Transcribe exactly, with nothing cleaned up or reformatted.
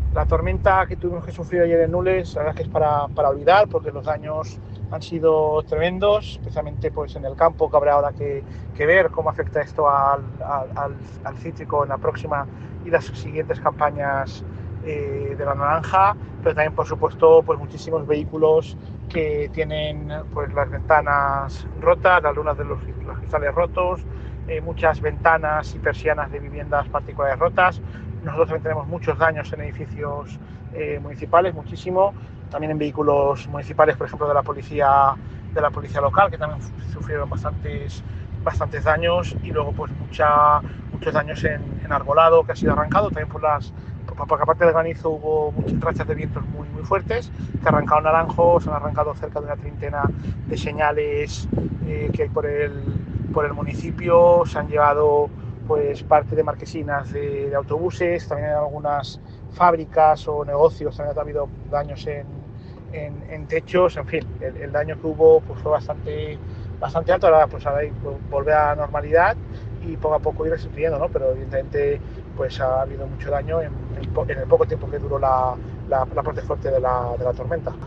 La tormenta que tuvimos que sufrir ayer en Nules, la verdad es que es para, para olvidar, porque los daños han sido tremendos, especialmente pues en el campo, que habrá ahora que, que ver cómo afecta esto al, al, al cítrico en la próxima y las siguientes campañas eh, de la naranja, pero también por supuesto pues muchísimos vehículos que tienen pues las ventanas rotas, las lunas de los, los cristales rotos, eh, muchas ventanas y persianas de viviendas particulares rotas. Nosotros también tenemos muchos daños en edificios eh, municipales, muchísimo, también en vehículos municipales, por ejemplo, de la policía, de la policía local, que también sufrieron bastantes, bastantes daños, y luego pues mucha, muchos daños en, en arbolado que ha sido arrancado, también por las, porque aparte del granizo hubo muchas rachas de vientos muy, muy fuertes, que arrancaron naranjos, han arrancado cerca de una treintena de señales eh, que hay por el, por el municipio, se han llevado pues parte de marquesinas de, de autobuses, también en algunas fábricas o negocios también ha habido daños en, en, en techos, en fin, el, el daño que hubo pues, fue bastante, bastante alto. Ahora pues ahora hay, pues, volver a la normalidad y poco a poco ir sustituyendo, ¿no? Pero evidentemente pues ha habido mucho daño en, en, en el poco tiempo que duró la, la, la parte fuerte de la, de la tormenta.